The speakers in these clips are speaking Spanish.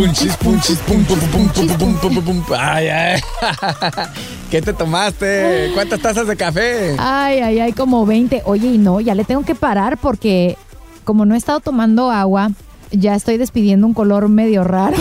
Punchis, punchis, pum, pum, pum, pum, pum, pum, pum, pum. Ay, ay. ¿Qué te tomaste? ¿Cuántas tazas de café? Ay, como 20. Oye, y no, ya le tengo que parar porque como no he estado tomando agua, ya estoy despidiendo un color medio raro.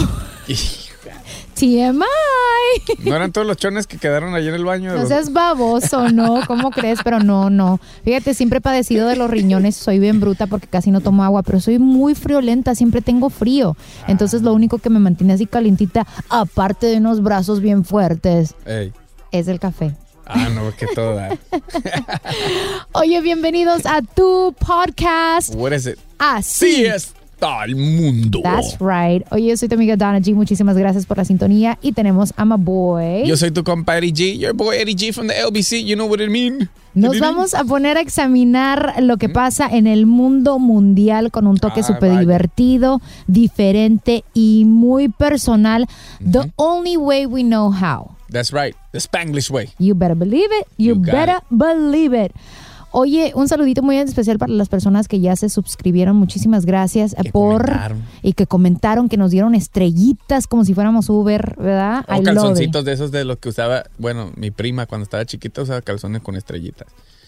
TMI. ¿No eran todos los chones que quedaron allí en el baño? No seas baboso, ¿no? ¿Cómo crees? Pero no. Fíjate, siempre he padecido de los riñones. Soy bien bruta porque casi no tomo agua, pero soy muy friolenta. Siempre tengo frío. Entonces, lo único que me mantiene así calientita, aparte de unos brazos bien fuertes, es el café. No, que toda. Oye, bienvenidos a tu podcast. What is it? Así es. Al mundo. That's right. Oye, yo soy tu amiga Donna G. Muchísimas gracias por la sintonía. Y tenemos a my boy. Yo soy tu compa Eddie G. Your boy Eddie G from the LBC. You know what it mean. Nos vamos a poner a examinar lo que pasa en el mundo mundial con un toque súper divertido, diferente y muy personal. The only way we know how. That's right. The Spanglish way. You better believe it. You better believe it. Oye, un saludito muy especial para las personas que ya se suscribieron. Muchísimas gracias y que comentaron, que nos dieron estrellitas como si fuéramos Uber, ¿verdad? O calzoncitos de esos de los que usaba, bueno, mi prima cuando estaba chiquita usaba calzones con estrellitas.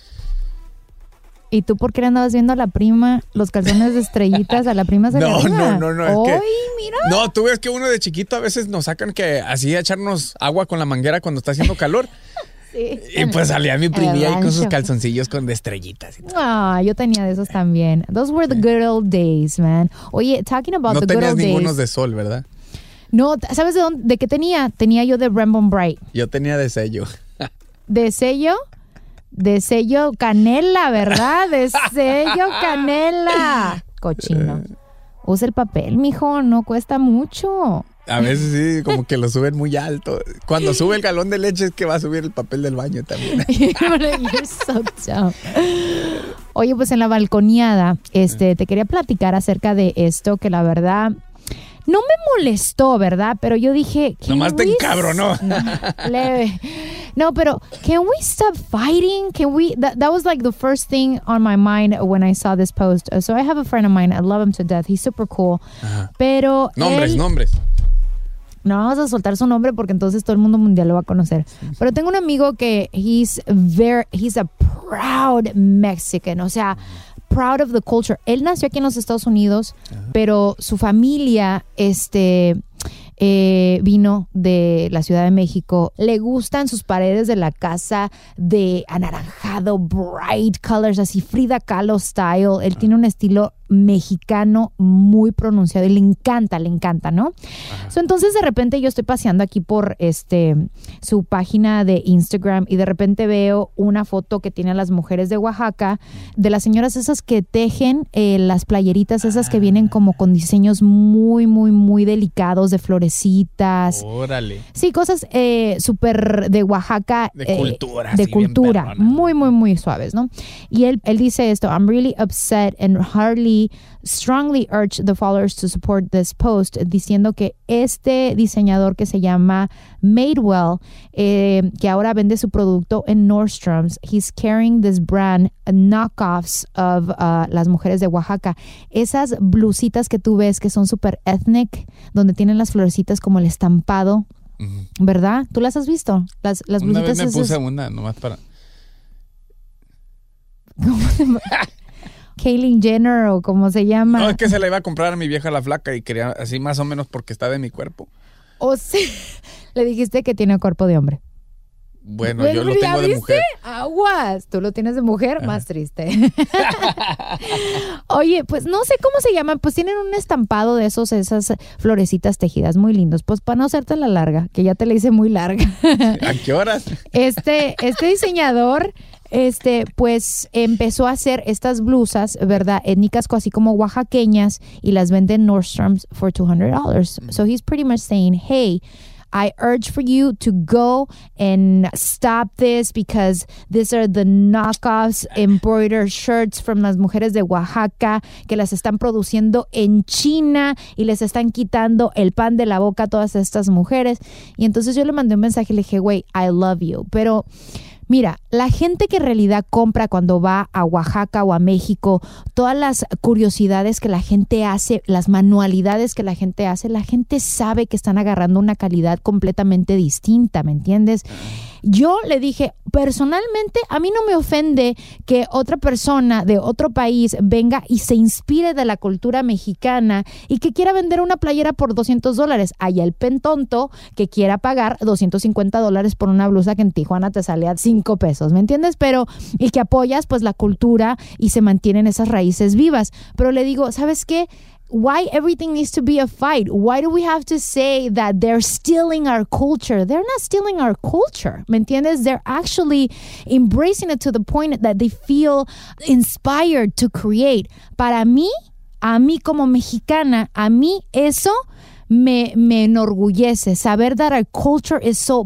¿Y tú por qué le andabas viendo a la prima los calzones de estrellitas? ¿A la prima se le No. ¡Ay, mira! No, tú ves que uno de chiquito a veces nos sacan que así a echarnos agua con la manguera cuando está haciendo calor. Sí. Y pues salía mi primilla ahí con sus calzoncillos con de estrellitas. Yo tenía de esos también. Those were the good old days, man. Oye, talking about the good old days. No tenías ningunos de sol, ¿verdad? No, ¿sabes de qué tenía? Tenía yo de Rainbow Bright. Yo tenía de sello. ¿De sello? De sello canela, ¿verdad? De sello canela. Cochino. Usa el papel, mijo, no cuesta mucho. A veces sí, como que lo suben muy alto. Cuando sube el galón de leche es que va a subir el papel del baño también. You're so dumb. Oye, pues en la balconeada, te quería platicar acerca de esto que la verdad no me molestó, ¿verdad? Pero yo dije... Nomás te encabronó. Leve. No, pero can we stop fighting? Can we... That was like the first thing on my mind when I saw this post. So I have a friend of mine. I love him to death. He's super cool. Pero... Nombres. No vamos a soltar su nombre porque entonces todo el mundo mundial lo va a conocer. Pero tengo un amigo que he's a proud Mexican, o sea, proud of the culture. Él nació aquí en los Estados Unidos, pero su familia vino de la Ciudad de México. Le gustan sus paredes de la casa de anaranjado, bright colors, así Frida Kahlo style. Él tiene un estilo mexicano muy pronunciado y le encanta, ¿no? So, entonces de repente yo estoy paseando aquí por su página de Instagram y de repente veo una foto que tiene a las mujeres de Oaxaca, de las señoras esas que tejen las playeritas esas que vienen como con diseños muy, muy, muy delicados de florecitas. Órale. Sí, cosas súper de Oaxaca. De cultura. De cultura. Muy, muy, muy suaves, ¿no? Y él dice esto: I'm really upset and strongly urge the followers to support this post, diciendo que este diseñador que se llama Madewell, que ahora vende su producto en Nordstrom's, he's carrying this brand knockoffs of las mujeres de Oaxaca. Esas blusitas que tú ves que son super ethnic, donde tienen las florecitas como el estampado, ¿verdad? ¿Tú las has visto? Las blusitas. Una vez me puse una nomás para... Caitlyn Jenner o como se llama. No, es que se la iba a comprar a mi vieja la flaca y quería así más o menos porque está de mi cuerpo. O sea, le dijiste que tiene cuerpo de hombre. Bueno, yo lo tengo de mujer. Aguas, tú lo tienes de mujer, más triste. Oye, pues no sé cómo se llaman, pues tienen un estampado de esas florecitas tejidas muy lindos. Pues para no hacerte la larga, que ya te la hice muy larga. ¿A qué horas? Este diseñador pues empezó a hacer estas blusas, ¿verdad? Étnicas, así como oaxaqueñas, y las vende en Nordstrom's for $200. So he's pretty much saying, hey, I urge for you to go and stop this because these are the knockoffs embroidered shirts from las mujeres de Oaxaca que las están produciendo en China y les están quitando el pan de la boca a todas estas mujeres. Y entonces yo le mandé un mensaje y le dije, güey, I love you. Pero Mira, la gente que en realidad compra cuando va a Oaxaca o a México, todas las curiosidades que la gente hace, las manualidades que la gente hace, la gente sabe que están agarrando una calidad completamente distinta, ¿me entiendes? Yo le dije, personalmente, a mí no me ofende que otra persona de otro país venga y se inspire de la cultura mexicana y que quiera vender una playera por $200. Hay el pentonto que quiera pagar $250 por una blusa que en Tijuana te sale a $5, ¿me entiendes? Pero, y que apoyas pues la cultura y se mantienen esas raíces vivas. Pero le digo, ¿sabes qué? Why everything needs to be a fight? Why do we have to say that they're stealing our culture? They're not stealing our culture, ¿me entiendes? They're actually embracing it to the point that they feel inspired to create. Para mí, a mí como mexicana, a mí eso me enorgullece. Saber that our culture is so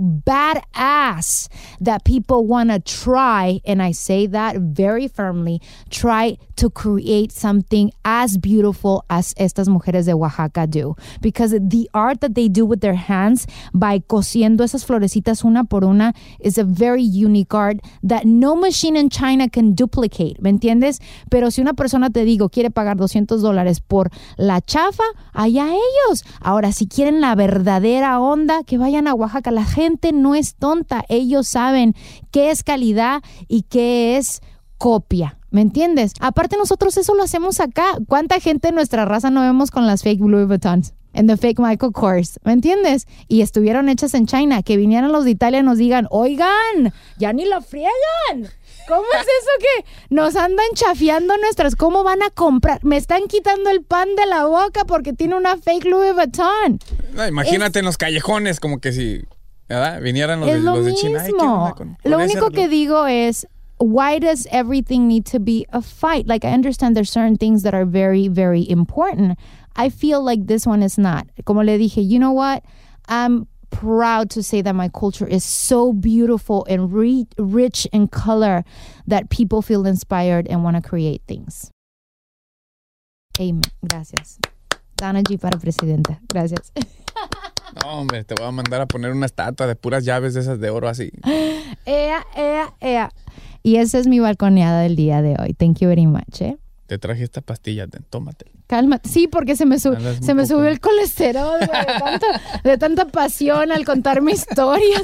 badass that people want to try, and I say that very firmly, try to create something as beautiful as estas mujeres de Oaxaca do. Because the art that they do with their hands by cosiendo esas florecitas una por una is a very unique art that no machine in China can duplicate, ¿me entiendes? Pero si una persona, te digo, quiere pagar $200 por la chafa, allá ellos. Ahora, si quieren la verdadera onda, que vayan a Oaxaca. La gente no es tonta. Ellos saben qué es calidad y qué es copia. ¿Me entiendes? Aparte, nosotros eso lo hacemos acá. ¿Cuánta gente de nuestra raza no vemos con las fake Louis Vuittons? En the fake Michael Kors, ¿me entiendes? Y estuvieron hechas en China. Que vinieran los de Italia y nos digan, oigan, ya ni lo friegan. ¿Cómo es eso que nos andan chafiando nuestras? ¿Cómo van a comprar? Me están quitando el pan de la boca porque tiene una fake Louis Vuitton. No, imagínate en los callejones, como que si, ¿verdad? Vinieran los de China. Ay, lo único que digo es, why does everything need to be a fight? Like, I understand there's certain things that are very, very important. I feel like this one is not. Como le dije, you know what? I'm proud to say that my culture is so beautiful and rich in color that people feel inspired and want to create things. Amen. Gracias. Dana G para presidenta. Gracias. No, hombre, te voy a mandar a poner una estatua de puras llaves de esas de oro así. Ea. Y esa es mi balconeada del día de hoy. Thank you very much, Te traje esta pastilla, tómate. Cálmate. Sí, porque se me subió el colesterol, güey, de tanta pasión al contar mi historia.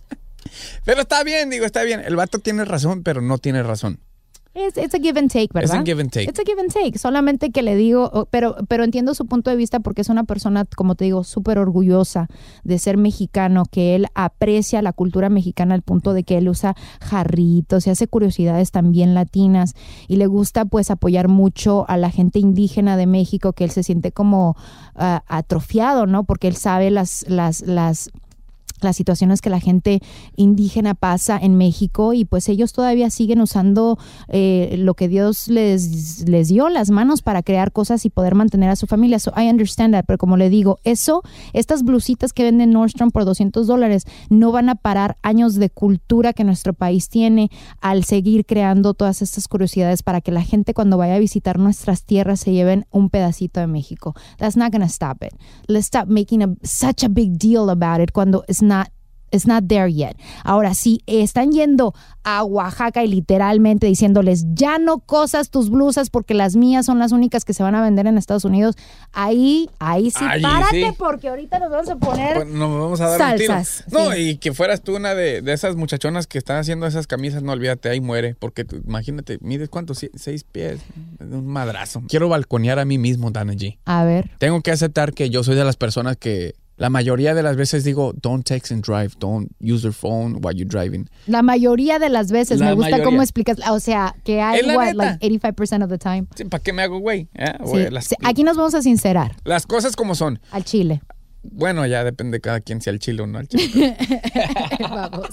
Pero está bien, está bien. El vato tiene razón, pero no tiene razón. It's a give and take, ¿verdad? Es un give and take. It's a give and take. Solamente que le digo, pero entiendo su punto de vista porque es una persona, como te digo, súper orgullosa de ser mexicano, que él aprecia la cultura mexicana al punto de que él usa jarritos y hace curiosidades también latinas y le gusta pues apoyar mucho a la gente indígena de México, que él se siente como atrofiado, ¿no? Porque él sabe las situaciones que la gente indígena pasa en México y pues ellos todavía siguen usando lo que Dios les dio, las manos para crear cosas y poder mantener a su familia. So I understand that, pero como le digo, estas blusitas que venden Nordstrom por $200 no van a parar años de cultura que nuestro país tiene al seguir creando todas estas curiosidades para que la gente cuando vaya a visitar nuestras tierras se lleven un pedacito de México. That's not gonna stop it. Let's stop making such a big deal about it cuando it's not there yet. Ahora, si están yendo a Oaxaca y literalmente diciéndoles, ya no cosas tus blusas porque las mías son las únicas que se van a vender en Estados Unidos, ahí sí, párate, sí. Porque ahorita nos vamos a poner pues nos vamos a dar salsas. Un tiro. No, sí. Y que fueras tú una de esas muchachonas que están haciendo esas camisas, no olvídate, ahí muere. Porque imagínate, mides ¿cuánto? 6 pies, un madrazo. Quiero balconear a mí mismo, Dana G. A ver. Tengo que aceptar que yo soy de las personas que la mayoría de las veces digo, don't text and drive, don't use your phone while you're driving. La mayoría de las veces, me gusta cómo explicas, o sea, que hay, like 85% of the time. Sí, ¿para qué me hago güey? Sí, aquí nos vamos a sincerar. Las cosas como son. Al chile. Bueno, ya depende de cada quien, si al chile o no al chile. Vamos.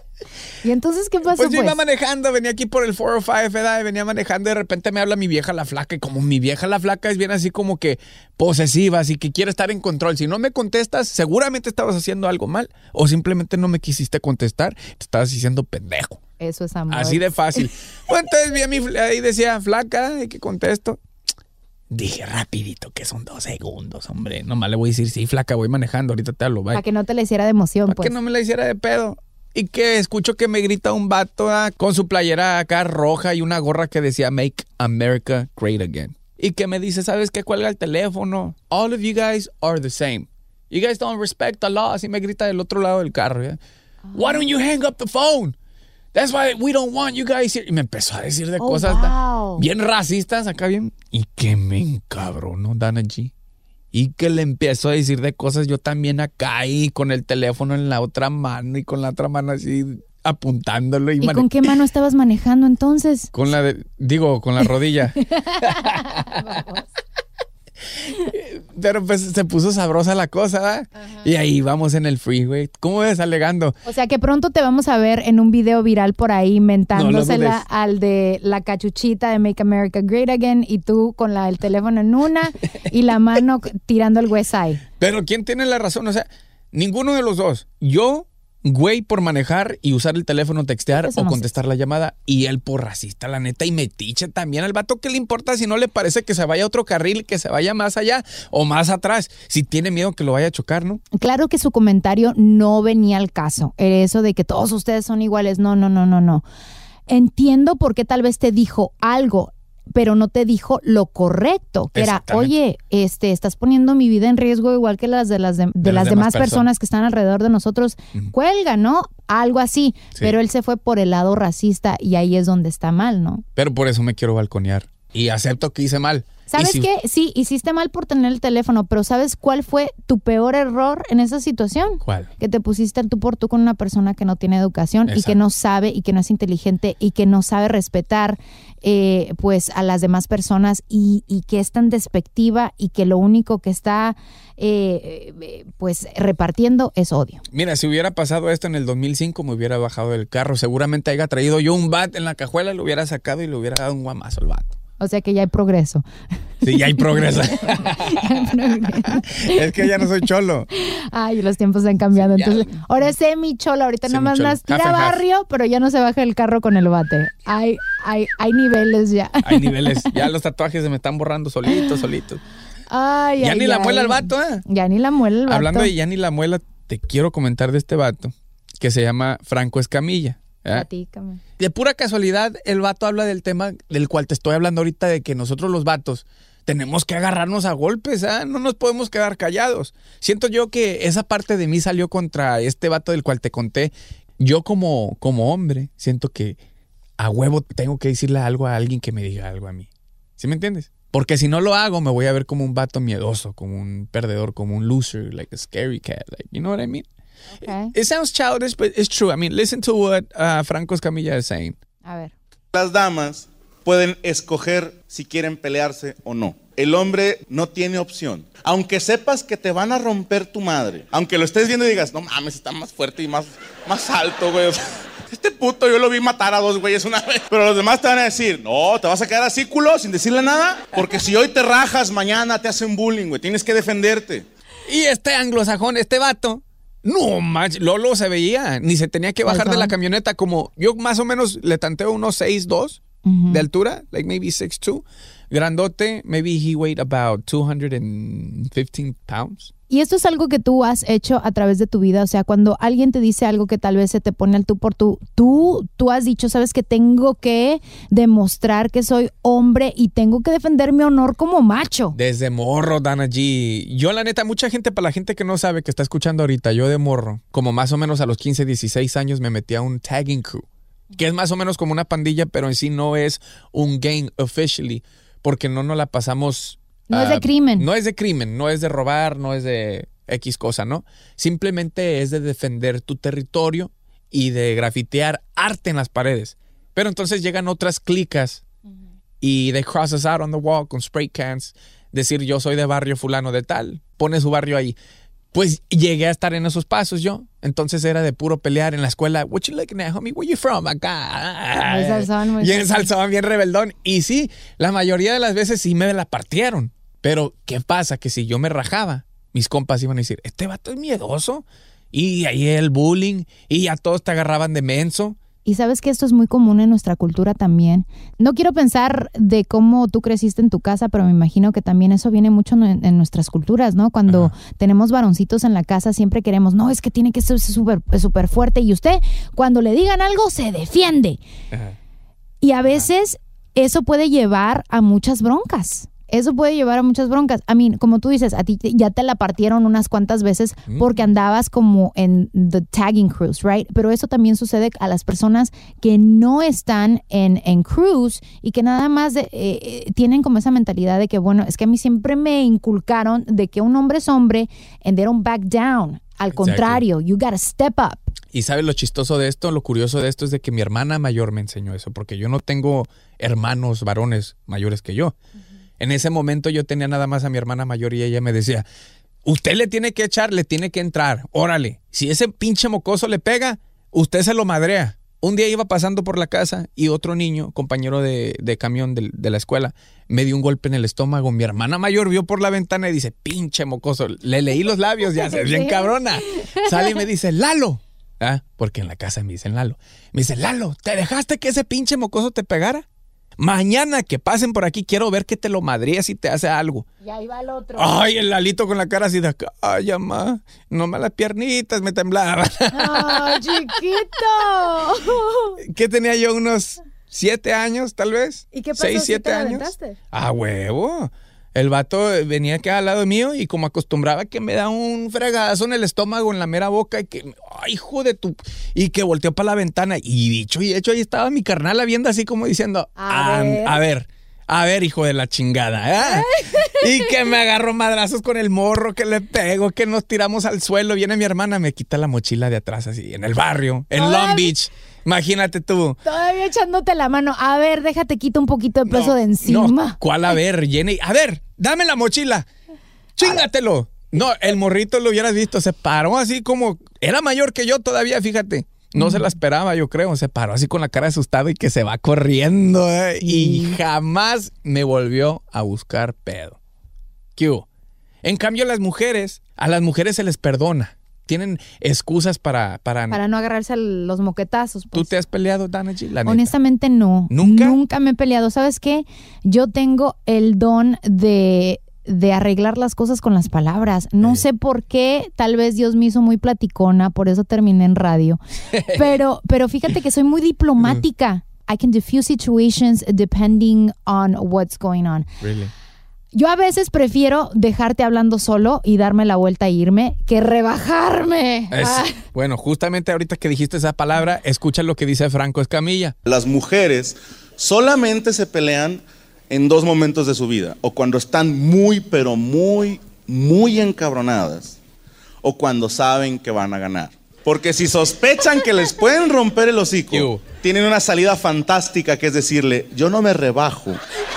¿Y entonces qué pasó? Pues yo iba manejando, venía aquí por el 405, ¿verdad? Y venía manejando y de repente me habla mi vieja la flaca. Y como mi vieja la flaca es bien así como que posesiva, así que quiere estar en control. Si no me contestas, seguramente estabas haciendo algo mal. O simplemente no me quisiste contestar, te estabas diciendo pendejo. Eso es amor. Así de fácil. Bueno, entonces vi a mi ahí decía, flaca, ¿y qué contesto? Dije rapidito que son 2 segundos, hombre. Nomás le voy a decir, sí, flaca, voy manejando, ahorita te hablo, bye. Para que no te la hiciera de emoción, Para que no me la hiciera de pedo. Y que escucho que me grita un vato con su playera acá roja y una gorra que decía Make America Great Again. Y que me dice, ¿sabes qué? Cuelga el teléfono. All of you guys are the same. You guys don't respect the law. Así me grita del otro lado del carro. ¿Ya? Why don't you hang up the phone? That's why we don't want you guys here. Y me empezó a decir de cosas bien racistas acá bien. Y que me encabronó Dana G. Y que le empezó a decir de cosas yo también acá y con el teléfono en la otra mano y con la otra mano así apuntándolo. ¿Y con qué mano estabas manejando entonces? Con la con la rodilla. Pero pues se puso sabrosa la cosa, ¿eh? Y ahí vamos en el freeway. ¿Cómo ves alegando? O sea que pronto te vamos a ver en un video viral por ahí mentándosela al de la cachuchita de Make America Great Again y tú con el teléfono en una y la mano tirando el West Side. Pero ¿quién tiene la razón? O sea, ninguno de los dos. Yo, güey, por manejar y usar el teléfono, textear o contestar la llamada. Y él por racista, la neta, y metiche también. Al vato, ¿qué le importa si no le parece que se vaya a otro carril, que se vaya más allá o más atrás? Si tiene miedo que lo vaya a chocar, ¿no? Claro que su comentario no venía al caso. Eso de que todos ustedes son iguales. No. Entiendo por qué tal vez te dijo algo, pero no te dijo lo correcto, que era, oye, estás poniendo mi vida en riesgo igual que las de las demás personas que están alrededor de nosotros. Cuelga, ¿no? Algo así. Sí. Pero él se fue por el lado racista y ahí es donde está mal, ¿no? Pero por eso me quiero balconear. Y acepto que hice mal. ¿Sabes qué? Sí, hiciste mal por tener el teléfono, pero ¿sabes cuál fue tu peor error en esa situación? ¿Cuál? Que te pusiste al tú por tú con una persona que no tiene educación. Exacto. Y que no sabe y que no es inteligente y que no sabe respetar pues a las demás personas y que es tan despectiva y que lo único que está pues repartiendo es odio. Mira, si hubiera pasado esto en el 2005 me hubiera bajado del carro. Seguramente haya traído yo un bat en la cajuela, lo hubiera sacado y le hubiera dado un guamazo al vato. O sea que ya hay progreso. Sí, ya hay progreso. Es que ya no soy cholo. Ay, los tiempos han cambiado. Sí, entonces, ahora es semi-cholo. Ahorita nada más tira barrio, pero ya no se baja el carro con el bate. Hay niveles ya. Hay niveles. Ya los tatuajes se me están borrando solitos. Ya ni la muela el vato, ¿eh? Ya ni la muela el vato. Hablando de ya ni la muela, te quiero comentar de este vato que se llama Franco Escamilla. Platícame. De pura casualidad, el vato habla del tema del cual te estoy hablando ahorita, de que nosotros los vatos tenemos que agarrarnos a golpes, ¿eh? No nos podemos quedar callados. Siento yo que esa parte de mí salió contra este vato del cual te conté. Yo como hombre siento que a huevo tengo que decirle algo a alguien que me diga algo a mí. ¿Sí me entiendes? Porque si no lo hago, me voy a ver como un vato miedoso, como un perdedor, como un loser, like a scary cat, like, you know what I mean? Okay. It sounds childish, but it's true. I mean, listen to what Franco Escamilla is saying. A ver. Las damas pueden escoger si quieren pelearse o no. El hombre no tiene opción. Aunque sepas que te van a romper tu madre, aunque lo estés viendo y digas, no mames, está más fuerte y más alto, güey. Este puto yo lo vi matar a 2 güeyes una vez. Pero los demás te van a decir, no, te vas a quedar así, culo, sin decirle nada. Porque si hoy te rajas, mañana te hacen bullying, güey. Tienes que defenderte. Y este anglosajón, este vato, no, Lolo se veía, ni se tenía que bajar de la camioneta. Como yo más o menos le tanteo unos 6'2" de altura, like maybe 6'2", grandote, maybe he weighed about 215 pounds. Y esto es algo que tú has hecho a través de tu vida, o sea, cuando alguien te dice algo que tal vez se te pone al tú por tú, tú has dicho, sabes que tengo que demostrar que soy hombre y tengo que defender mi honor como macho. Desde morro, Dana G. Yo la neta, mucha gente, para la gente que no sabe, que está escuchando ahorita, yo de morro, como más o menos a los 15, 16 años me metí a un tagging crew, que es más o menos como una pandilla, pero en sí no es un gang officially, porque no nos la pasamos... No es de crimen. No es de crimen, no es de robar, no es de X cosa, ¿no? Simplemente es de defender tu territorio y de grafitear arte en las paredes. Pero entonces llegan otras clicas y they cross us out on the wall con spray cans. Decir, yo soy de barrio fulano de tal. Pone su barrio ahí. Pues llegué a estar en esos pasos yo. Entonces era de puro pelear en la escuela. What you looking at, homie? Where you from? Acá. Bien salsón, bien rebeldón. Y sí, la mayoría de las veces sí me la partieron. Pero, ¿qué pasa? Que si yo me rajaba, mis compas iban a decir, este vato es miedoso. Y ahí el bullying. Y ya todos te agarraban de menso. Y sabes que esto es muy común en nuestra cultura también. No quiero pensar de cómo tú creciste en tu casa, pero me imagino que también eso viene mucho en nuestras culturas, ¿no? Cuando tenemos varoncitos en la casa, siempre queremos, no, es que tiene que ser súper fuerte. Y usted, cuando le digan algo, se defiende. Ajá. Y a veces eso puede llevar a muchas broncas. I mean, como tú dices, a ti ya te la partieron unas cuantas veces porque andabas como en the tagging cruise, right? Pero eso también sucede a las personas que no están en cruise y que nada más tienen como esa mentalidad de que, bueno, es que a mí siempre me inculcaron de que un hombre es hombre and they don't back down. Al contrario, you gotta step up. Y ¿sabes lo chistoso de esto? Lo curioso de esto es de que mi hermana mayor me enseñó eso, porque yo no tengo hermanos varones mayores que yo. En ese momento yo tenía nada más a mi hermana mayor y ella me decía, usted le tiene que echar, le tiene que entrar, órale. Si ese pinche mocoso le pega, usted se lo madrea. Un día iba pasando por la casa y otro niño, compañero de camión de la escuela, me dio un golpe en el estómago. Mi hermana mayor vio por la ventana y dice, pinche mocoso. Le leí los labios, ya se bien cabrona. Sale y me dice, Lalo. Porque en la casa me dicen Lalo. Me dice, Lalo, ¿te dejaste que ese pinche mocoso te pegara? Mañana que pasen por aquí, quiero ver que te lo madrías si te hace algo. Y ahí va el otro. Ay, el Lalito con la cara así de acá. Ay, mamá, nomás las piernitas me temblaban. ¡Ay, chiquito! ¿Qué tenía yo? Unos 7 años, tal vez. ¿Y qué pasó? 6, 7 años. ¿Aventaste? ¡Ah, huevo! El vato venía acá al lado mío y como acostumbraba que me da un fregadazo en el estómago, en la mera boca y que, ¡ay, hijo de tu! Y que volteó para la ventana y dicho y hecho ahí estaba mi carnala viendo así como diciendo, a ver, hijo de la chingada, Y que me agarró madrazos con el morro, que le pego, que nos tiramos al suelo. Viene mi hermana, me quita la mochila de atrás así, en el barrio, en Long Beach. Imagínate tú. Todavía echándote la mano. A ver, déjate quito un poquito de peso de encima. No, ¿cuál a ver, Jenny? A ver, dame la mochila. Chingatelo. No, el morrito lo hubieras visto. Se paró así como... Era mayor que yo todavía, fíjate. No se la esperaba, yo creo. Se paró así con la cara asustada y que se va corriendo. Y jamás me volvió a buscar pedo. ¿Qué hubo? En cambio, a las mujeres se les perdona. Tienen excusas para no agarrarse a los moquetazos. Pues. ¿Tú te has peleado, Dana G? La neta. Honestamente, no. ¿Nunca? Nunca me he peleado. ¿Sabes qué? Yo tengo el don de arreglar las cosas con las palabras. No sé por qué, tal vez Dios me hizo muy platicona, por eso terminé en radio. Pero fíjate que soy muy diplomática. I can diffuse situations depending on what's going on. Really? Yo a veces prefiero dejarte hablando solo y darme la vuelta e irme que rebajarme. Bueno, justamente ahorita que dijiste esa palabra, escucha lo que dice Franco Escamilla. Las mujeres solamente se pelean en 2 momentos de su vida. O cuando están muy, pero muy, muy encabronadas. O cuando saben que van a ganar. Porque si sospechan que les pueden romper el hocico, tienen una salida fantástica que es decirle, yo no me rebajo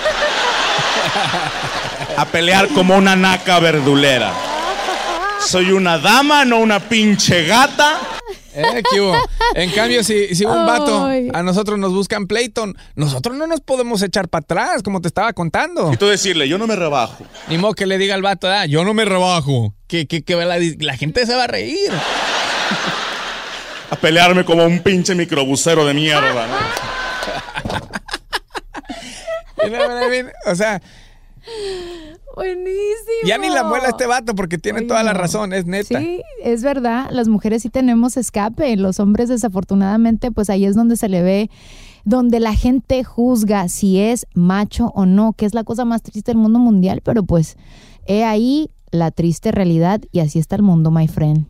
a pelear como una naca verdulera. Soy una dama, no una pinche gata. ¿Qué hubo? En cambio, si un vato a nosotros nos buscan pleito, nosotros no nos podemos echar para atrás, como te estaba contando. Y tú decirle, yo no me rebajo. Ni modo que le diga al vato, yo no me rebajo. Que la gente se va a reír. A pelearme como un pinche microbusero de mierda, ¿no? O sea... Buenísimo. Ya ni la muela este vato porque tiene toda la razón, es neta. Sí, es verdad, las mujeres sí tenemos escape, los hombres desafortunadamente pues ahí es donde se le ve, donde la gente juzga si es macho o no, que es la cosa más triste del mundo mundial, pero pues he ahí la triste realidad y así está el mundo, my friend.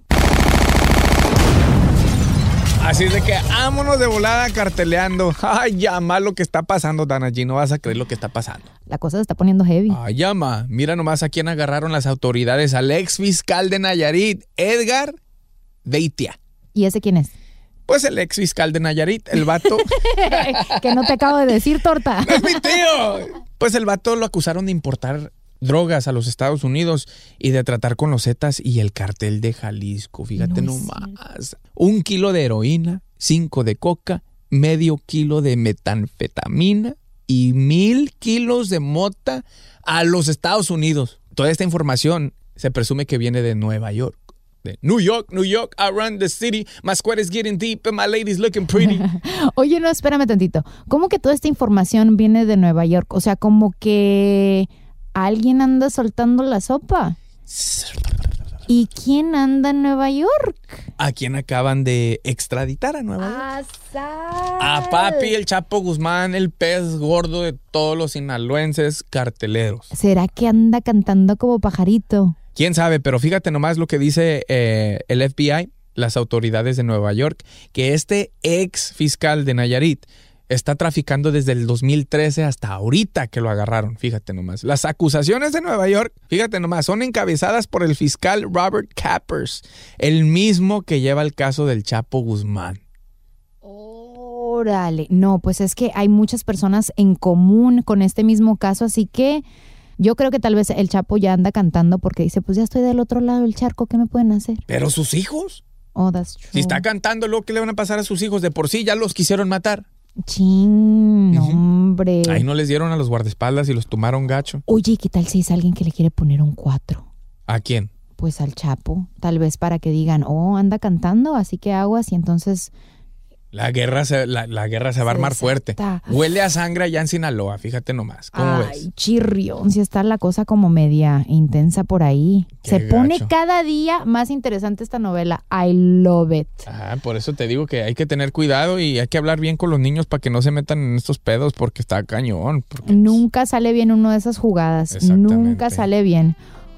Así es de que vámonos de volada carteleando. Ay, llama lo que está pasando, Dana G. No vas a creer lo que está pasando. La cosa se está poniendo heavy. Ay, llama. Mira nomás a quién agarraron las autoridades. Al ex fiscal de Nayarit, Edgar Beitia. ¿Y ese quién es? Pues el ex fiscal de Nayarit, el vato. Que no te acabo de decir, torta. ¡No es mi tío! Pues el vato lo acusaron de importar drogas a los Estados Unidos y de tratar con los Zetas y el cartel de Jalisco. Fíjate nomás. 1 kilo de heroína, 5 de coca, medio kilo de metanfetamina y 1,000 kilos de mota a los Estados Unidos. Toda esta información se presume que viene de Nueva York. De New York, I run the city. My sweat is getting deep and my lady's looking pretty. Oye, no, espérame tantito. ¿Cómo que toda esta información viene de Nueva York? O sea, como que alguien anda soltando la sopa. ¿Y quién anda en Nueva York? ¿A quién acaban de extraditar a Nueva York? A papi, el Chapo Guzmán, el pez gordo de todos los sinaloenses carteleros. ¿Será que anda cantando como pajarito? ¿Quién sabe? Pero fíjate nomás lo que dice el FBI, las autoridades de Nueva York, que este ex fiscal de Nayarit está traficando desde el 2013 hasta ahorita que lo agarraron. Fíjate nomás. Las acusaciones de Nueva York, fíjate nomás, son encabezadas por el fiscal Robert Capers, el mismo que lleva el caso del Chapo Guzmán. Órale. No, pues es que hay muchas personas en común con este mismo caso, así que yo creo que tal vez el Chapo ya anda cantando porque dice, pues ya estoy del otro lado del charco, ¿qué me pueden hacer? Pero sus hijos. Oh, that's true. Si está cantando, luego ¿qué le van a pasar a sus hijos? De por sí ya los quisieron matar. Chin, hombre. Ahí no les dieron a los guardaespaldas y los tomaron gacho. Oye, ¿qué tal si es alguien que le quiere poner un 4? ¿A quién? Pues al Chapo, tal vez para que digan, oh, anda cantando, así que aguas, y entonces... La guerra se va a armar fuerte. Huele a sangre allá en Sinaloa, fíjate nomás. ¿Cómo ves? Ay, chirrión, si está la cosa como media intensa por ahí. Qué Se pone gacho. cada día más interesante esta novela. I love it. Por eso te digo que hay que tener cuidado y hay que hablar bien con los niños para que no se metan en estos pedos porque está cañón. Nunca sale bien uno de esas jugadas. Exactamente. Nunca sale bien.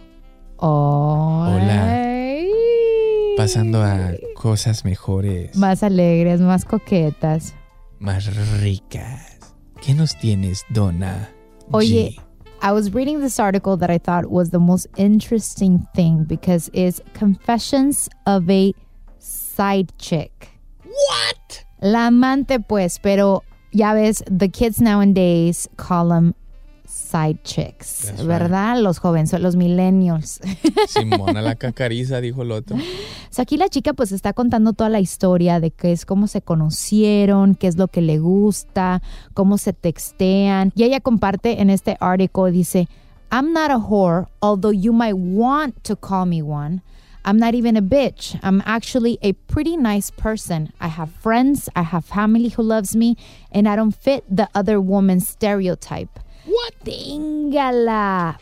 Hola. Pasando a cosas mejores, Más alegres, más coquetas. más ricas. ¿Qué nos tienes, Donna? Oye, G? I was reading this article that I thought was the most interesting thing because it's Confessions of a Side Chick. What? La amante, pues, pero ya ves, the kids nowadays call them side chicks, That's ¿verdad? Right. Los jóvenes, los millennials. Simona la cacariza, dijo el otro. So aquí la chica pues está contando toda la historia de qué es, cómo se conocieron, qué es lo que le gusta, cómo se textean. Y ella comparte en este artículo, dice, I'm not a whore, although you might want to call me one. I'm not even a bitch. I'm actually a pretty nice person. I have friends, I have family who loves me, and I don't fit the other woman's stereotype. What? Téngala.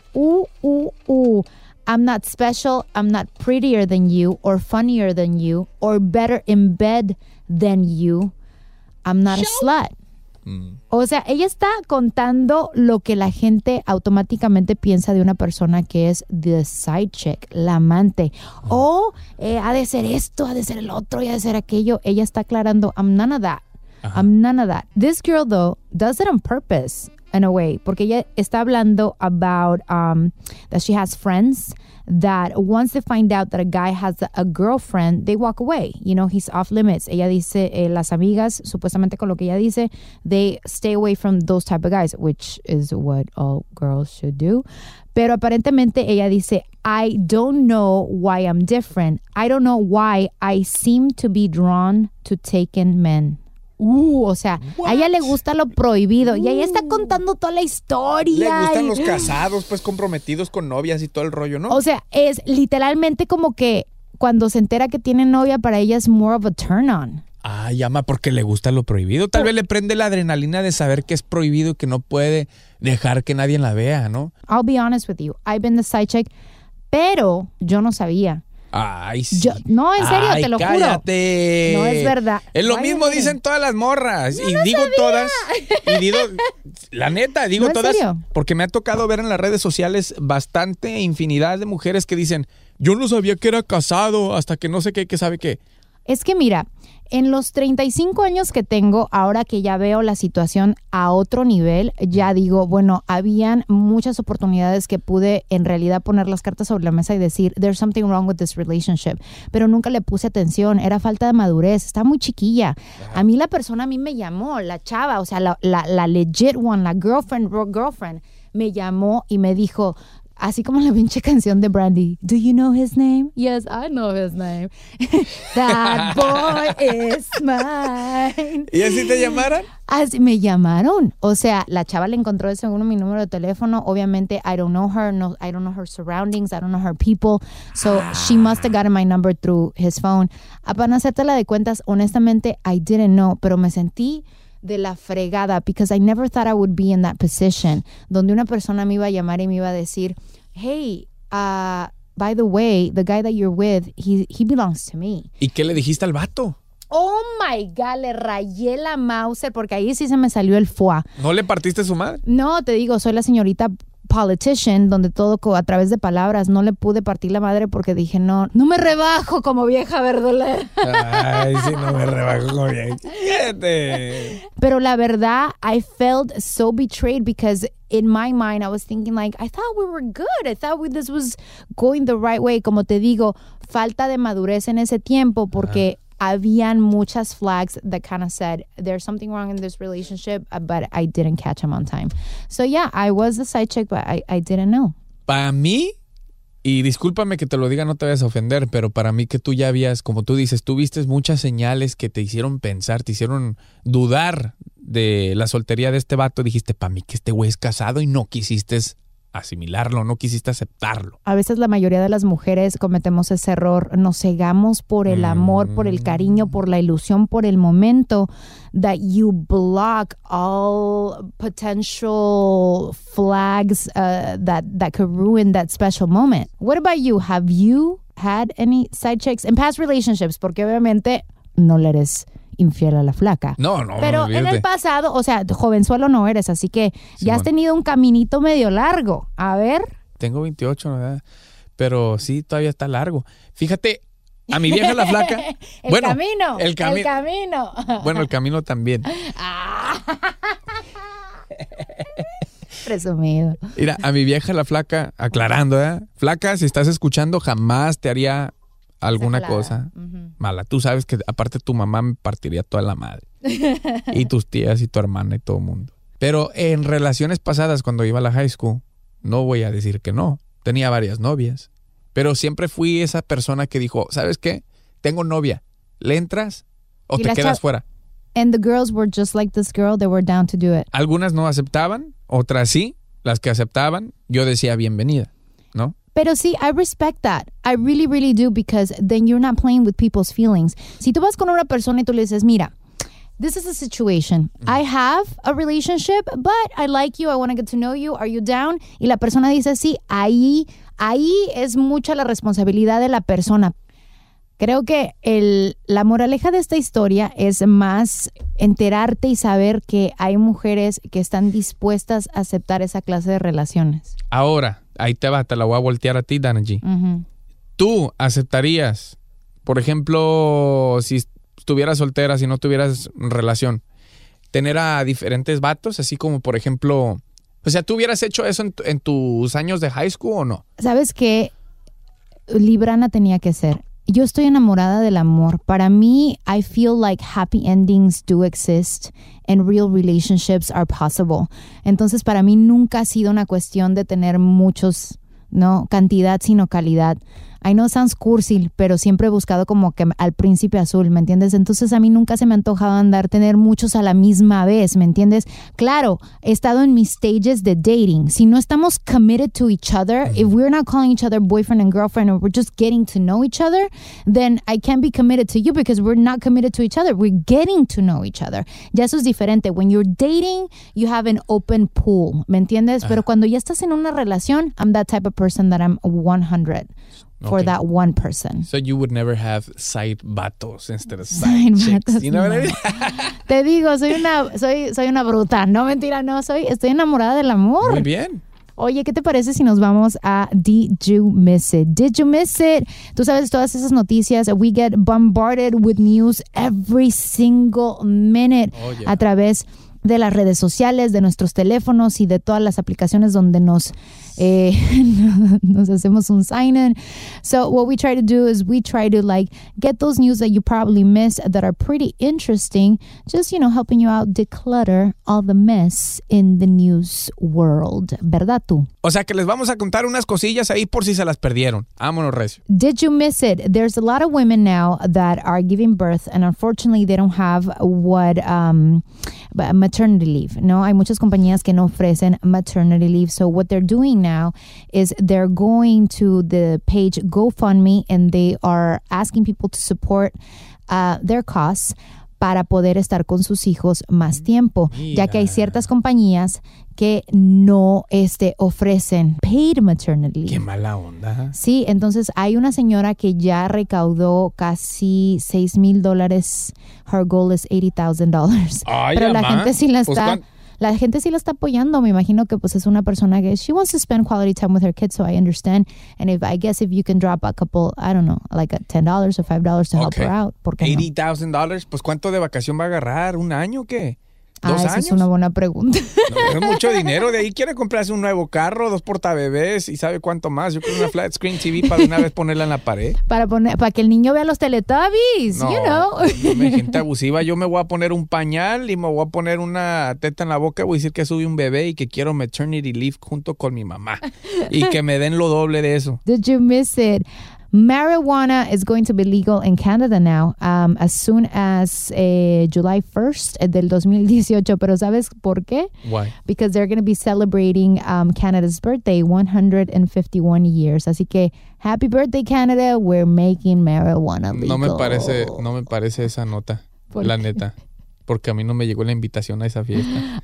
I'm not special. I'm not prettier than you or funnier than you or better in bed than you. I'm not a slut. O sea, ella está contando lo que la gente automáticamente piensa de una persona que es the side chick, la amante. Ha de ser esto, ha de ser el otro, y ha de ser aquello. Ella está aclarando, I'm none of that. I'm none of that. This girl, though, does it on purpose. In a way, porque ella está hablando about that she has friends that once they find out that a guy has a girlfriend, they walk away. You know, he's off limits. Ella dice, las amigas, supuestamente con lo que ella dice, they stay away from those type of guys, which is what all girls should do. Pero aparentemente ella dice, I don't know why I'm different. I don't know why I seem to be drawn to taken men. O sea, What? a ella le gusta lo prohibido y ella está contando toda la historia. Le gustan los casados, pues comprometidos con novias y todo el rollo, ¿no? O sea, es literalmente como que cuando se entera que tiene novia, para ella es more of a turn on. Llama porque le gusta lo prohibido. Tal vez le prende la adrenalina de saber que es prohibido y que no puede dejar que nadie la vea, ¿no? I'll be honest with you, I've been the side chick, pero yo no sabía. Ay, sí. No, en serio, te lo cállate. juro. No es verdad. Es lo mismo dicen todas las morras. Y digo todas. Y digo, la neta, digo ¿No, en todas. serio? Porque me ha tocado ver en las redes sociales bastante infinidad de mujeres que dicen, yo no sabía que era casado hasta que no sé qué, que sabe qué. Es que mira, en los 35 años que tengo, ahora que ya veo la situación a otro nivel, ya digo, bueno, habían muchas oportunidades que pude en realidad poner las cartas sobre la mesa y decir, there's something wrong with this relationship, pero nunca le puse atención, era falta de madurez, estaba muy chiquilla. A mí la persona, a mí me llamó, la chava, o sea, la legit one, la girlfriend, me llamó y me dijo, así como la pinche canción de Brandy. Do you know his name? Yes, I know his name. That boy is mine. ¿Y así te llamaron? Así me llamaron. O sea, la chava le encontró de seguro mi número de teléfono. Obviamente, I don't know her. No, I don't know her surroundings. I don't know her people. So, she must have gotten my number through his phone. Para no hacértela de cuentas, honestamente, I didn't know. Pero me sentí de la fregada because I never thought I would be in that position. Donde una persona me iba a llamar y me iba a decir, hey, by the way, the guy that you're with, he belongs to me. ¿Y qué le dijiste al vato? Oh my God, le rayé la Mauser porque ahí sí se me salió el foie. ¿No le partiste su madre? No, te digo, soy la señorita politician, donde todo a través de palabras. No le pude partir la madre porque dije, no me rebajo como vieja verdolera. Ay, sí, no me rebajo como vieja. Fíjate. Pero la verdad, I felt so betrayed because in my mind, I was thinking like, I thought we were good. I thought this was going the right way. Como te digo, falta de madurez en ese tiempo porque habían muchas flags that kind of said there's something wrong in this relationship, but I didn't catch him on time. So yeah, I was a side chick, but I didn't know. Para mí, y discúlpame que te lo diga, no te vayas a ofender, pero para mí que tú ya habías, como tú dices, tú viste muchas señales que te hicieron pensar, te hicieron dudar de la soltería de este vato. Dijiste, para mí que este güey es casado y no quisiste asimilarlo, no quisiste aceptarlo. A veces la mayoría de las mujeres cometemos ese error, nos cegamos por el amor, por el cariño, por la ilusión, por el momento, that you block all potential flags that could ruin that special moment. What about you? Have you had any side chicks in past relationships? Porque obviamente no le eres infiel a la flaca. No, pero en el pasado, o sea, jovenzuelo no eres, así que sí, ya has tenido un caminito medio largo. A ver. Tengo 28, ¿verdad? Pero sí, todavía está largo. Fíjate, a mi vieja la flaca. El camino. Bueno, el camino también. Presumido. Mira, a mi vieja la flaca, aclarando, ¿eh? Flaca, si estás escuchando, jamás te haría alguna cosa mala. Tú sabes que aparte tu mamá me partiría toda la madre. Y tus tías y tu hermana y todo el mundo. Pero en relaciones pasadas, cuando iba a la high school, no voy a decir que no. Tenía varias novias. Pero siempre fui esa persona que dijo, ¿sabes qué? Tengo novia. ¿Le entras o te quedas fuera? And the girls were just like this girl. They were down to do it. Algunas no aceptaban, otras sí. Las que aceptaban, yo decía bienvenida, ¿no? Pero sí, I respect that. I really, really do, because then you're not playing with people's feelings. Si tú vas con una persona y tú le dices, mira, this is a situation. I have a relationship, but I like you. I want to get to know you. Are you down? Y la persona dice, sí, ahí es mucha la responsabilidad de la persona. Creo que la moraleja de esta historia es más enterarte y saber que hay mujeres que están dispuestas a aceptar esa clase de relaciones. Ahora, ahí te la voy a voltear a ti, Dana G. ¿Tú aceptarías, por ejemplo, si estuvieras soltera, si no tuvieras relación, tener a diferentes vatos, así como, por ejemplo, o sea, ¿tú hubieras hecho eso en tus años de high school o no? ¿Sabes qué? Librana tenía que ser. Yo estoy enamorada del amor. Para mí, I feel like happy endings do exist and real relationships are possible. Entonces, para mí nunca ha sido una cuestión de tener muchos, no cantidad, sino calidad. I know sounds cursi, pero siempre he buscado como que al príncipe azul, ¿me entiendes? Entonces a mí nunca se me ha antojado tener muchos a la misma vez, ¿me entiendes? Claro, he estado en mis stages de dating. Si no estamos committed to each other, if we're not calling each other boyfriend and girlfriend, or we're just getting to know each other, then I can't be committed to you because we're not committed to each other. We're getting to know each other. Ya eso es diferente. When you're dating, you have an open pool, ¿me entiendes? Pero cuando ya estás en una relación, I'm that type of person that I'm 100. For that one person. So you would never have side vatos instead of side chicks. You know what I mean? Te digo, soy una bruta. No, mentira, no. Estoy enamorada del amor. Muy bien. Oye, ¿qué te parece si nos vamos a Did You Miss It? Did you miss it? Tú sabes, todas esas noticias, we get bombarded with news every single minute a través de las redes sociales, de nuestros teléfonos y de todas las aplicaciones donde nos Nos hacemos un sign-in. So what we try to do is we try to like get those news that you probably missed that are pretty interesting. Just, helping you out declutter all the mess in the news world. ¿Verdad tú? O sea que les vamos a contar unas cosillas ahí por si se las perdieron. Vámonos, recio. Did you miss it? There's a lot of women now that are giving birth and unfortunately they don't have what maternity leave. No, hay muchas compañías que no ofrecen maternity leave. So what they're doing now is they're going to the page GoFundMe and they are asking people to support their costs para poder estar con sus hijos más tiempo, ya que hay ciertas compañías que no ofrecen paid maternity leave. Qué mala onda. Sí, entonces hay una señora que ya recaudó casi $6,000. Her goal is $80,000. Pero la gente sí la está... La gente sí la está apoyando. Me imagino que pues es una persona que she wants to spend quality time with her kids, so I understand. And I guess if you can drop a couple, I don't know, like $10 or $5 to help her out. ¿Por qué $80,000, pues ¿cuánto de vacación va a agarrar? ¿Un año o qué? ¿2 esa años? Es una buena pregunta. No, es mucho dinero. De ahí quiere comprarse un nuevo carro, 2 portabebés y sabe cuánto más. Yo creo una flat screen TV para una vez ponerla en la pared. Para que el niño vea los Teletubbies, no, you know. No, gente abusiva. Yo me voy a poner un pañal y me voy a poner una teta en la boca. Voy a decir que subí un bebé y que quiero maternity leave junto con mi mamá. Y que me den lo doble de eso. Did you miss it? Marijuana is going to be legal in Canada now as soon as July 1st del 2018. Pero ¿sabes por qué? Why? Because they're going to be celebrating Canada's birthday, 151 years. Así que, happy birthday, Canada. We're making marijuana legal. No me parece esa nota, la neta. Porque a mí no me llegó la invitación a esa fiesta.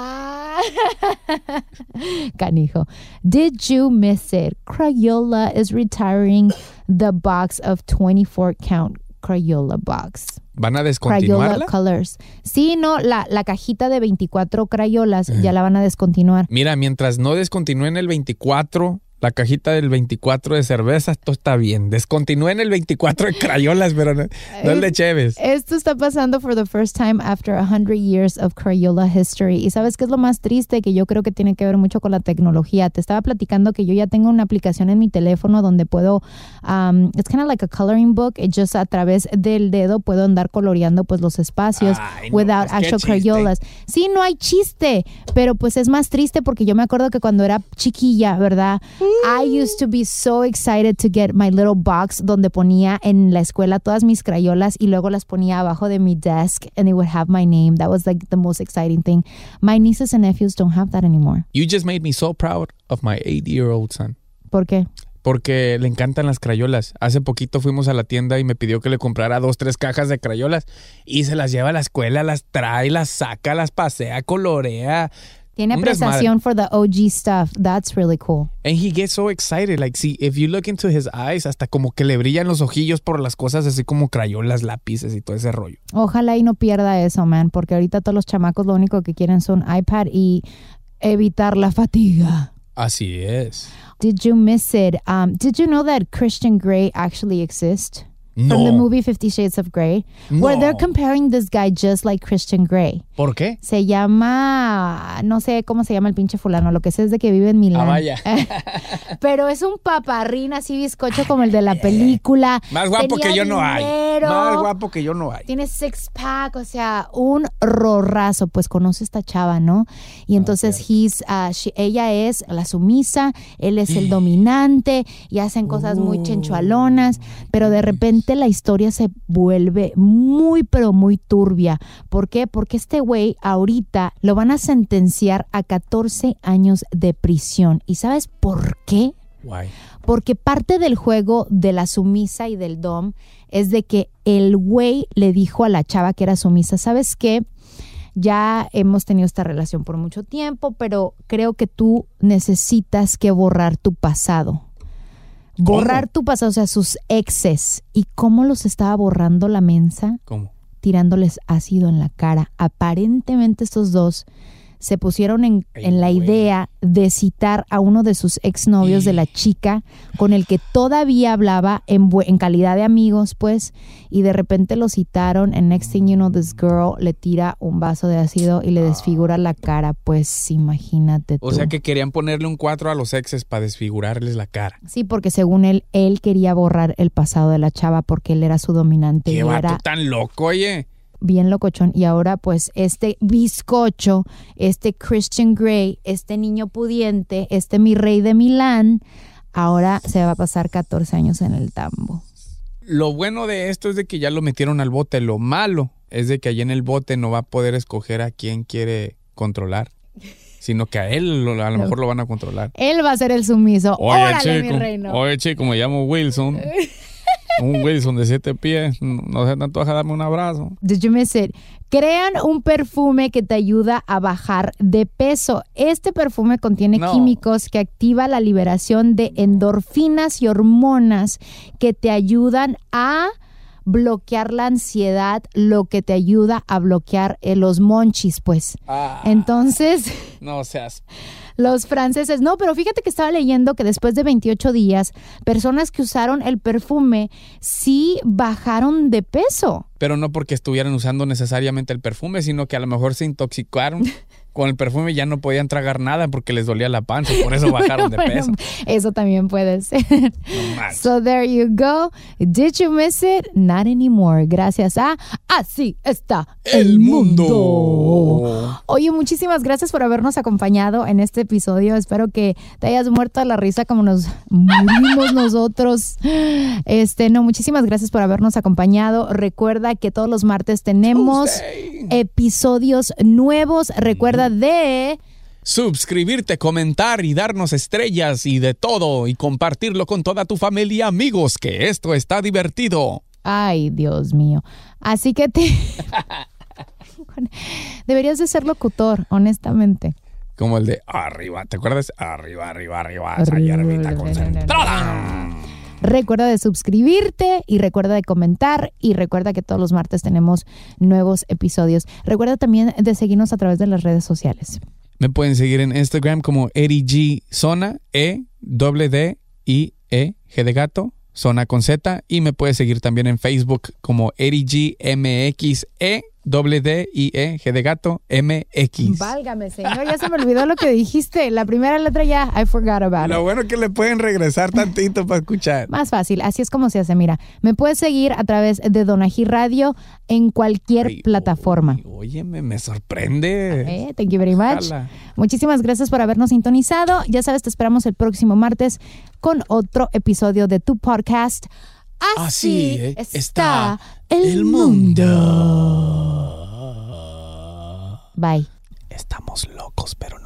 Canijo. Did you miss it? Crayola is retiring the box of 24-count Crayola box. ¿Van a descontinuarla? Crayola Colors. Sí, no, la cajita de 24 Crayolas ya la van a descontinuar. Mira, mientras no descontinúen el 24... La cajita del 24 de cervezas, todo está bien. Descontinúen el 24 de Crayolas, pero no el de Cheves. Esto está pasando for the first time after 100 years of Crayola history. ¿Y sabes qué es lo más triste? Que yo creo que tiene que ver mucho con la tecnología. Te estaba platicando que yo ya tengo una aplicación en mi teléfono donde puedo, it's kind of like a coloring book. Just a través del dedo puedo andar coloreando pues los espacios without actual Crayolas. Sí, no hay chiste, pero pues es más triste porque yo me acuerdo que cuando era chiquilla, ¿verdad? I used to be so excited to get my little box donde ponía en la escuela todas mis crayolas y luego las ponía abajo de mi desk and it would have my name. That was like the most exciting thing. My nieces and nephews don't have that anymore. You just made me so proud of my 8-year-old son. ¿Por qué? Porque le encantan las crayolas. Hace poquito fuimos a la tienda y me pidió que le comprara 2-3 cajas de crayolas y se las lleva a la escuela, las trae, las saca, las pasea, colorea. Tiene apreciación for the OG stuff. That's really cool. And he gets so excited. Like, see, if you look into his eyes, hasta como que le brillan los ojillos por las cosas así como crayolas, lápices y todo ese rollo. Ojalá y no pierda eso, man, porque ahorita todos los chamacos lo único que quieren son iPad y evitar la fatiga. Así es. Did you miss it? Did you know that Christian Grey actually exists? No. From the movie 50 Shades of Grey, No. where they're comparing this guy just like Christian Grey. ¿Por qué? Se llama, no sé cómo se llama el pinche fulano, lo que sé es de que vive en Milán. Vaya. Pero es un paparrín así bizcocho como el de la película. Más guapo Tenía que yo no hay. dinero. Más guapo que yo no hay. Tiene six pack, o sea, un rorrazo. Pues conoce a esta chava, ¿no? Y entonces ella es la sumisa, él es el dominante y hacen cosas muy chenchualonas, pero de repente la historia se vuelve muy, pero muy turbia. ¿Por qué? Porque este güey ahorita lo van a sentenciar a 14 años de prisión. ¿Y sabes por qué? Why? Porque parte del juego de la sumisa y del dom es de que el güey le dijo a la chava que era sumisa, ¿sabes qué? Ya hemos tenido esta relación por mucho tiempo, pero creo que tú necesitas que borrar tu pasado. Borrar tu pasado, o sea, sus exes. ¿Y cómo los estaba borrando la mensa? ¿Cómo? Tirándoles ácido en la cara. Aparentemente estos dos se pusieron en la idea de citar a uno de sus exnovios de la chica con el que todavía hablaba en calidad de amigos, pues, y de repente lo citaron, and next thing you know, this girl le tira un vaso de ácido y le desfigura la cara, pues imagínate tú. O sea que querían ponerle un 4 a los exes para desfigurarles la cara. Sí, porque según él quería borrar el pasado de la chava porque él era su dominante. Qué y vato era tan loco, oye. bien locochón. Y ahora pues este bizcocho, este Christian Grey, este niño pudiente, este mi rey de Milán, ahora se va a pasar 14 años en el tambo. Lo bueno de esto es de que ya lo metieron al bote. Lo malo es de que allí en el bote no va a poder escoger a quién quiere controlar, sino que a él a lo mejor lo van a controlar. Él va a ser el sumiso. Órale, chico, mi reino. Oye, chico, me llamo Wilson. Un Wilson de 7 pies. No se te antoja darme un abrazo. Did you miss it? Crean un perfume que te ayuda a bajar de peso. Este perfume contiene químicos que activa la liberación de endorfinas y hormonas que te ayudan a bloquear la ansiedad, lo que te ayuda a bloquear los monchis, pues. Entonces, no seas... Los franceses, no, pero fíjate que estaba leyendo que después de 28 días, personas que usaron el perfume sí bajaron de peso. Pero no porque estuvieran usando necesariamente el perfume, sino que a lo mejor se intoxicaron con el perfume y ya no podían tragar nada porque les dolía la panza, por eso bajaron de peso. Eso también puede ser. No, so there you go. Did you miss it? Not anymore. Gracias a Así está el mundo. Oye, muchísimas gracias por habernos acompañado en este episodio. Espero que te hayas muerto a la risa como nos morimos nosotros. Muchísimas gracias por habernos acompañado. Recuerda que todos los martes tenemos episodios nuevos. Recuerda de suscribirte, comentar y darnos estrellas y de todo y compartirlo con toda tu familia y amigos, que esto está divertido. Ay, Dios mío. Así que deberías de ser locutor, honestamente. Como el de arriba, ¿te acuerdas? Arriba, allá arriba, concentrada. Recuerda de suscribirte y recuerda de comentar y recuerda que todos los martes tenemos nuevos episodios. Recuerda también de seguirnos a través de las redes sociales. Me pueden seguir en Instagram como Eddie G Zona, EDDIE, G de gato, Zona con Z, y me puedes seguir también en Facebook como Eddie G MX, DDIE, G de gato, MX. Válgame, señor, ya se me olvidó lo que dijiste. La primera letra ya, I forgot about it. Lo bueno que le pueden regresar tantito para escuchar. Más fácil, así es como se hace. Mira, me puedes seguir a través de Donají Radio en cualquier plataforma. Oye, me sorprende. Thank you very much. Jala. Muchísimas gracias por habernos sintonizado. Ya sabes, te esperamos el próximo martes con otro episodio de tu podcast. Así está el mundo. Bye. Estamos locos, pero